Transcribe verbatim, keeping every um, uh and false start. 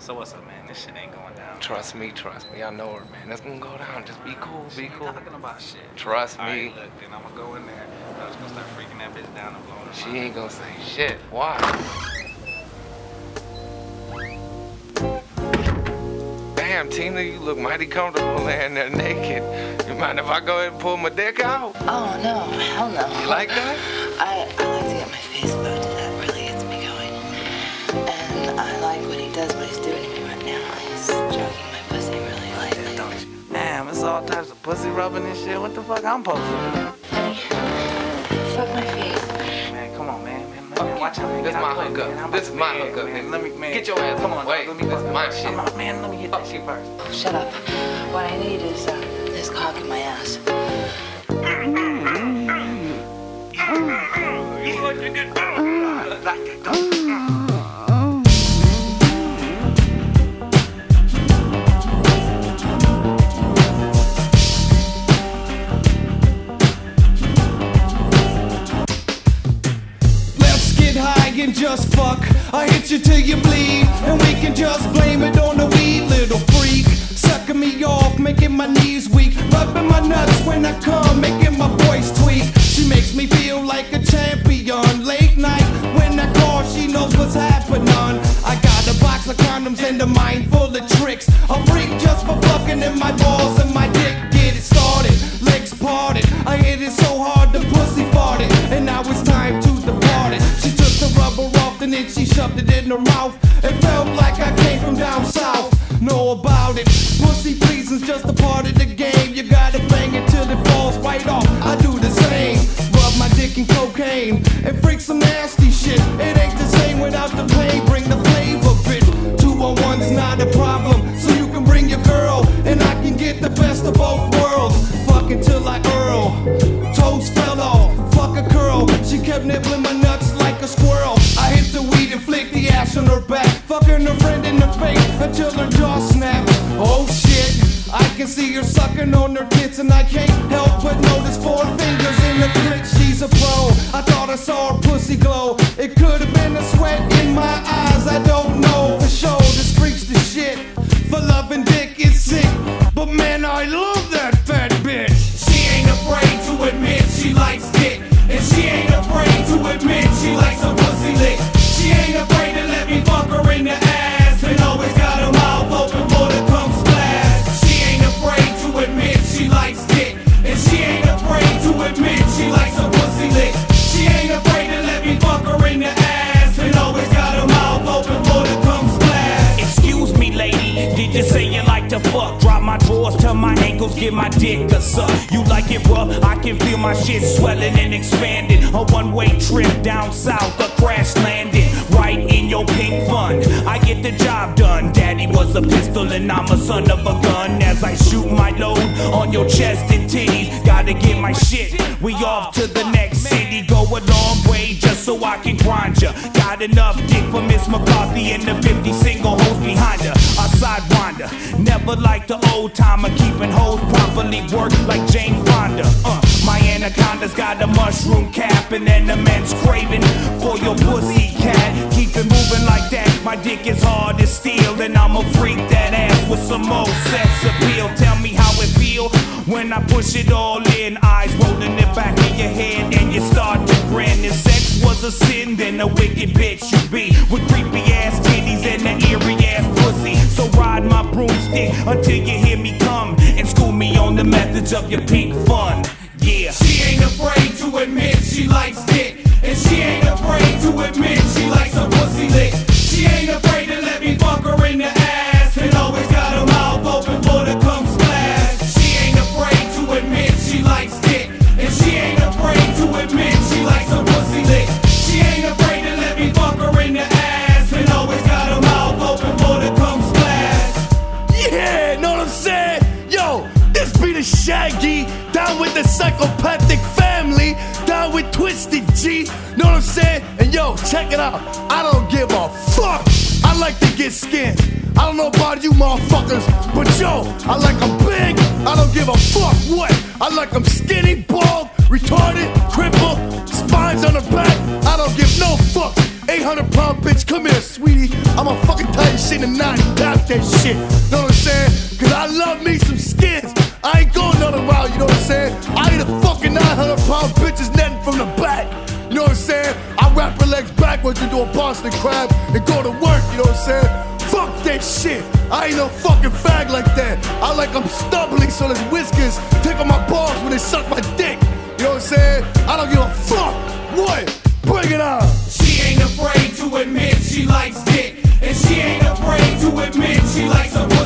So what's up, man? This shit ain't going down. Trust me, trust me. I know her, man. That's gonna go down. Just be cool, be She cool. ain't talking about shit. Trust All me. right, look, then I'm gonna go in there. I'm just gonna start freaking that bitch down and blowing her She mind. ain't gonna say shit. Why? Damn, Tina, you look mighty comfortable laying there naked. You mind if I go ahead and pull my dick out? Oh, no. Hell no. You like that? I, I like to get my face poked. That really gets me going. And I like what he does, what he's doing to me right now. He's stroking my pussy really lightly. Don't you? Damn, it's all types of pussy rubbing and shit. What the fuck I'm supposed to do? Honey, fuck my face. Man, come on, man. man, man watch out, man. This Get my out the way, hookup. man. I'm This about is my to- hookup, man, nigga. Let me, man. Get your ass Come on, away. dog. Let me This is my shit. I'm out, man, let me hit that shit first. Oh, shut up. What I need is uh, this cock in my ass. Let's get high and just fuck. I hit you till you bleed, and we can just blame it on the weed, little freak. Sucking me off, making my knees weak, rubbing my nuts when I come, making my voice tweak. She makes me feel like a champion. Late night when I call, she knows what's happening. I got a box of condoms and a mind full of tricks. A freak just for fucking in my balls and my dick. Get it started, legs parted. I hit it so hard the pussy farted, and now it's time to depart it. She took the rubber off and then she shoved it in her mouth. It felt like I came from down south. Know about it. Pussy pleasing's just a part of the game. You gotta bang it till it falls right off. I do the same. Rub my dick in cocaine and freak some nasty shit. It ain't the same without the pain. Bring the flavor, bitch. Two on one's not a problem, so you can bring your girl and I can get the best of both worlds. Fuck until I earl. Toes fell off. Fuck a curl. She kept nibbling my nuts like a squirrel. I hit the weed and flicked the ash on her back, fucking her friend in the face until her jaw snapped. Oh shit, I can see her sucking on her tits and I can't help but notice four fingers in the clit. She's a pro. I thought I saw her pussy glow. It could have been a sweat in my eyes. I don't know for sure. This freak's the shit. For loving dick is sick, but man, I love that fat bitch. She ain't afraid to admit she likes dick, and she ain't afraid to admit she likes a pussy lick. She ain't afraid to let me fuck her in the ass, and always got her mouth open for the cum splash. She ain't afraid to admit she likes dick, and she ain't afraid to admit she likes a pussy lick. She ain't afraid to let me fuck her in the ass, and always got her mouth open for the cum splash. Excuse me, lady, did you say you like to fuck? Drop my drawers to my ankles, give my dick a suck. You like it rough? I can feel my shit swelling and expanding. A one-way trip down south, a crash landing right in your pink fun. I get the job done. Daddy was a pistol and I'm a son of a gun. As I shoot my load on your chest and titties, gotta get my shit. We off to the next city, go a long way just so I can grind ya. Got enough dick for Miss McCarthy and the fifty single hoes behind her. A sidewinder, never like the old timer, keeping hoes properly worked like Jane Fonda. Uh, my anaconda's got a mushroom cap and an immense craving for your pussy cat. Keep it moving like that. My dick is hard as steel, and I'ma freak that ass with some more sex appeal. Tell me how it feel when I push it all in. Eyes rolling the back of your head, and you start to grin. If sex was a sin, then a wicked bitch you be, with creepy ass titties and an eerie ass pussy. So ride my broomstick until you hear me come, and school me on the methods of your pink fun. Yeah. She ain't afraid to admit she likes dick, and she ain't afraid to admit she likes a pussy lick. She ain't afraid to let me fuck her in the ass, and always got her mouth open for the cum splash. She ain't afraid to admit she likes dick, and she ain't afraid to admit she likes a pussy lick. She ain't afraid to let me fuck her in the ass, and always got her mouth open for the cum splash. Yeah, know what I'm saying? Yo, this be the Shaggy, down with the Psychopathic Family, down with Twisted G, know what I'm saying? And yo, check it out, I don't give a fuck, I like to get skinned. I don't know about you motherfuckers, but yo, I like them big, I don't give a fuck what. I like them skinny, bald, retarded, crippled, spines on the back, I don't give no fuck. eight hundred pound bitch, come here, sweetie. I'ma fucking tie your shit in a knot and tap that shit. Know what I'm saying? Cause I love me some skins. I ain't going another route, you know what I'm saying? I ain't a fucking nine hundred pound bitches netting from the back. You know what I'm saying? I wrap her legs backwards and do a Boston crab and go to work, you know what I'm saying? Fuck that shit. I ain't no fucking fag like that. I like I'm stubbly so there's whiskers tickle my balls when they suck my dick. You know what I'm saying? I don't give a fuck. What? Bring it on. She ain't afraid to admit she likes dick, and she ain't afraid to admit she likes a